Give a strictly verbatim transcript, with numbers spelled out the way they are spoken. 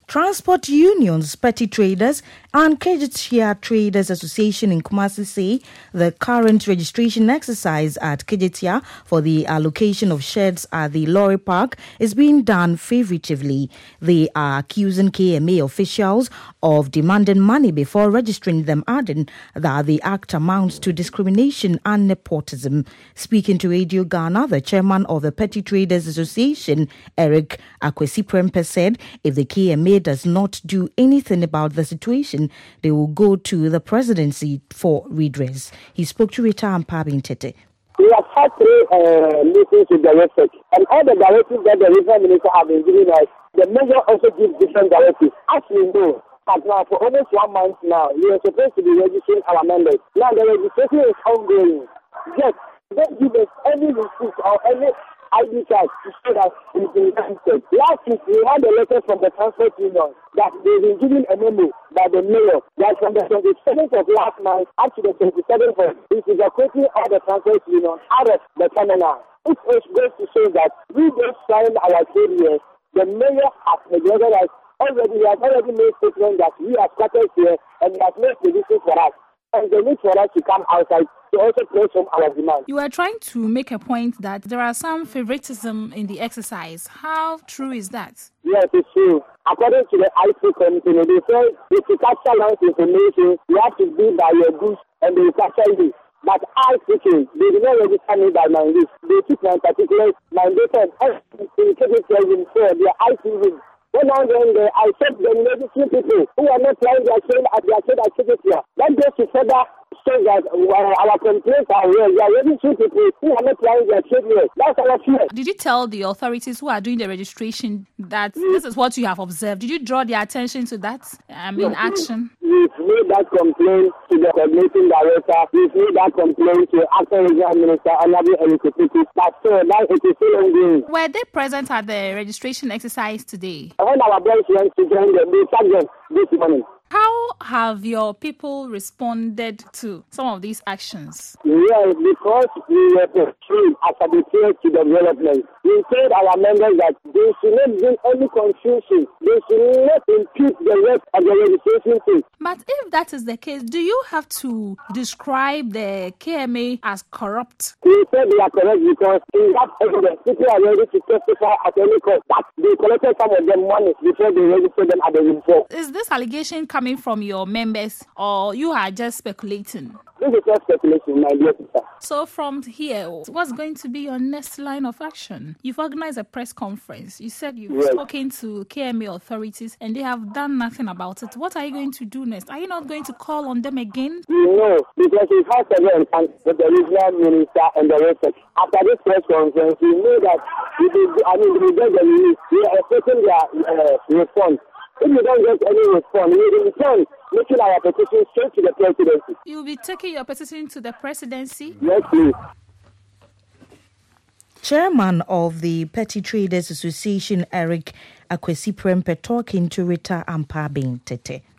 Transport unions, petty traders, and Kejetia Traders Association in Kumasi say the current registration exercise at Kejetia for the allocation of sheds at the lorry park is being done favoratively. They are accusing K M A officials of demanding money before registering them, adding that the act amounts to discrimination and nepotism. Speaking to Radio Ghana, the chairman of the Petty Traders Association, Eric Akwesi Prempeh, said if the K M A does not do anything about the situation, they will go to the presidency for redress. He spoke to Rita Ampabing Tete. We have had three uh, meetings with the district, and all the directives that the regional minister have been giving us, the measure also gives different directives. As we know, but now for almost one month now, we are supposed to be registering our members. Now the registration is ongoing. Yes, don't give us any receipt or any I D card to show that it's been registered. Last week, we had a letter from the transport union that they've been given a memo by the mayor that from the twenty-seventh of last month up to the twenty-seventh of it is evacuating all the transport union out of the terminal. It is going to show that we just signed our trade here. The mayor has neglected us already. He has already made statement that we are scattered here and he has made decisions for us. And they need for us to come outside to also place from our demand. You are trying to make a point that there are some favoritism in the exercise. How true is that? Yes, it's true. According to the I T committee, they say if you capture land information, you have to be by your goods and they will capture you. But I speaking, they did not register me by my list. They took my particular, my data and indicated in for their I T room. When I went there, I said the registering people who are not trying their trade at their trade activity. That goes to further show that our complaints are real. We are registering people who are not trying their trade here. That's our fear. Did you tell the authorities who are doing the registration that mm. this is what you have observed? Did you draw their attention to that? I mean, yes. action? We've made that complaint to the coordinating director. We've made that complaint to acting regional minister, Honorable Eric Akwesi. But still, that it is still ongoing. Were they present at the registration exercise today? When our boys went to join them, they sacked them this morning. How have your people responded to some of these actions? Yes, because we were pursued as a threat to development. We told our members that they should not bring any confusion. They should not impede the rest of the registration thing. But if that is the case, do you have to describe the K M A as corrupt? We said they are correct because in that evidence, people are ready to testify at any cost that they collected some of their money before they registered them at the report. Is this allegation coming from your members or you are just speculating? This is just speculation, my dear sister. So from here, what's going to be your next line of action? You've organized a press conference. You said you've yes. spoken to K M A authorities and they have done nothing about it. What are you going to do next? Are you not going to call on them again? No, because we've had several encounters with the regional minister and the rest. After this press conference, we know that we will, I mean, we will get the release. We are expecting their uh, response. If you don't get any response, we will return making our petition straight to the presidency. You'll be taking your petition to the presidency? Yes, please. Chairman of the Petty Traders Association, Eric Akwesi Prempeh, talking to Rita Ampabing Tete.